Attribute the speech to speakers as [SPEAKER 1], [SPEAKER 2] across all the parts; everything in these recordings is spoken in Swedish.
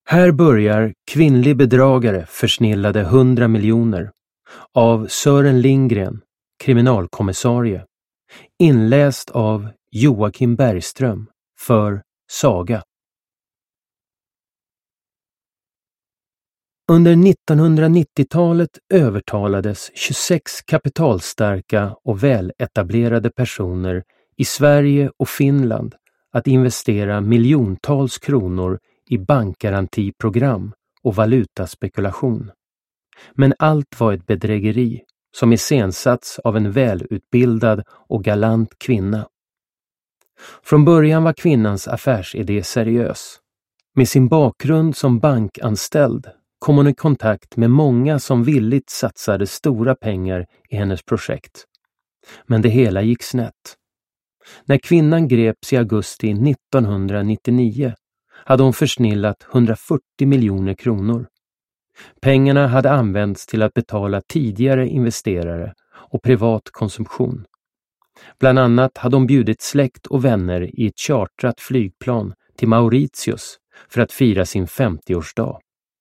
[SPEAKER 1] Här börjar Kvinnlig bedragare försnillade 100 miljoner av Sören Lindgren, kriminalkommissarie. Inläst av Joakim Bergström för Saga. Under 1990-talet övertalades 26 kapitalstarka och väletablerade personer i Sverige och Finland att investera miljontals kronor i bankgarantiprogram och valutaspekulation. Men allt var ett bedrägeri som iscensatts av en välutbildad och galant kvinna. Från början var kvinnans affärsidé seriös. Med sin bakgrund som bankanställd kom hon i kontakt med många som villigt satsade stora pengar i hennes projekt. Men det hela gick snett. När kvinnan greps i augusti 1999 hade hon försnillat 140 miljoner kronor. Pengarna hade använts till att betala tidigare investerare och privat konsumtion. Bland annat hade hon bjudit släkt och vänner i ett chartrat flygplan till Mauritius för att fira sin 50-årsdag.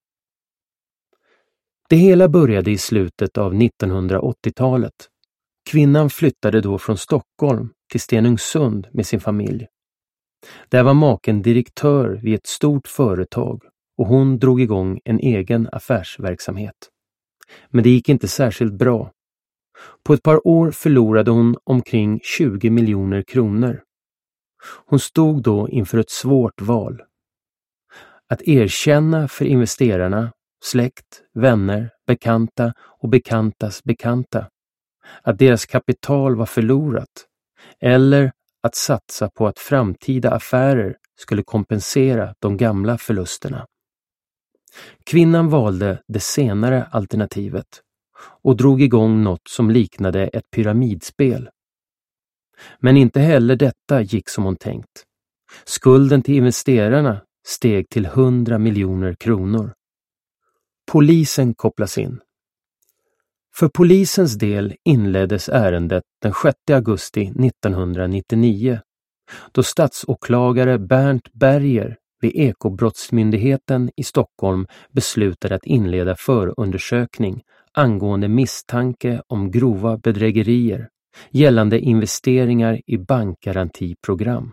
[SPEAKER 1] Det hela började i slutet av 1980-talet. Kvinnan flyttade då från Stockholm till Stenungsund med sin familj. Där var maken direktör vid ett stort företag och hon drog igång en egen affärsverksamhet. Men det gick inte särskilt bra. På ett par år förlorade hon omkring 20 miljoner kronor. Hon stod då inför ett svårt val. Att erkänna för investerarna, släkt, vänner, bekanta och bekantas bekanta att deras kapital var förlorat, eller att satsa på att framtida affärer skulle kompensera de gamla förlusterna. Kvinnan valde det senare alternativet och drog igång något som liknade ett pyramidspel. Men inte heller detta gick som hon tänkt. Skulden till investerarna steg till 100 miljoner kronor. Polisen kopplas in. För polisens del inleddes ärendet den 6 augusti 1999 då statsåklagare Bernt Berger vid Ekobrottsmyndigheten i Stockholm beslutade att inleda förundersökning angående misstanke om grova bedrägerier gällande investeringar i bankgarantiprogram.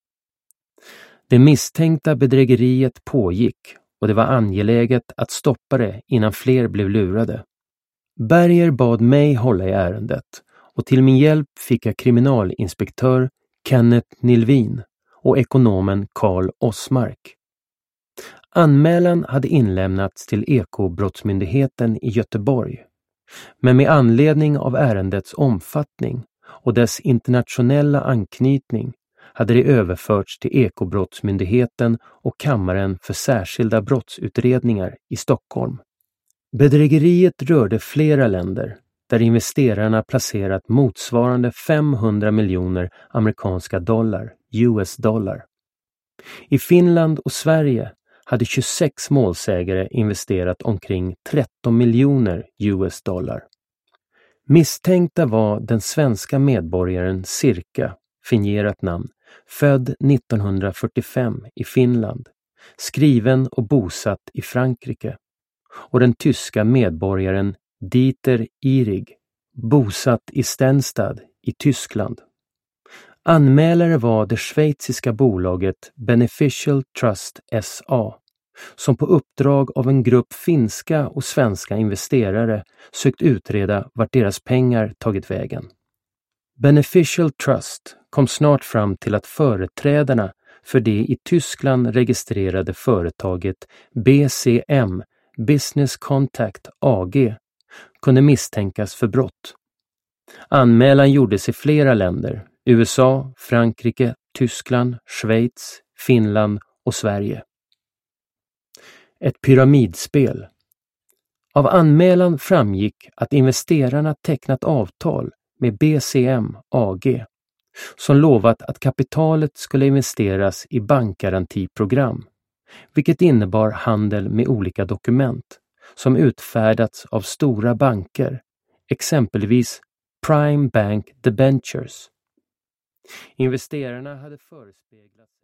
[SPEAKER 1] Det misstänkta bedrägeriet pågick och det var angeläget att stoppa det innan fler blev lurade. Berger bad mig hålla i ärendet och till min hjälp fick jag kriminalinspektör Kenneth Nilvin och ekonomen Carl Osmark. Anmälan hade inlämnats till Ekobrottsmyndigheten i Göteborg, men med anledning av ärendets omfattning och dess internationella anknytning hade det överförts till Ekobrottsmyndigheten och Kammaren för särskilda brottsutredningar i Stockholm. Bedrägeriet rörde flera länder där investerarna placerat motsvarande 500 miljoner amerikanska dollar, US dollar. I Finland och Sverige hade 26 målsägare investerat omkring 13 miljoner US dollar. Misstänkta var den svenska medborgaren Cirka, fingerat namn, född 1945 i Finland, skriven och bosatt i Frankrike, och den tyska medborgaren Dieter Ihrig, bosatt i Stenstad i Tyskland. Anmälare var det schweiziska bolaget Beneficial Trust SA, som på uppdrag av en grupp finska och svenska investerare sökt utreda vart deras pengar tagit vägen. Beneficial Trust kom snart fram till att företrädarna för det i Tyskland registrerade företaget BCM, Business Contact AG, kunde misstänkas för brott. Anmälan gjordes i flera länder: USA, Frankrike, Tyskland, Schweiz, Finland och Sverige. Ett pyramidspel. Av anmälan framgick att investerarna tecknat avtal med BCM AG som lovat att kapitalet skulle investeras i bankgarantiprogram, vilket innebar handel med olika dokument som utfärdats av stora banker, exempelvis Prime Bank Debentures. Investerarna hade förespeglats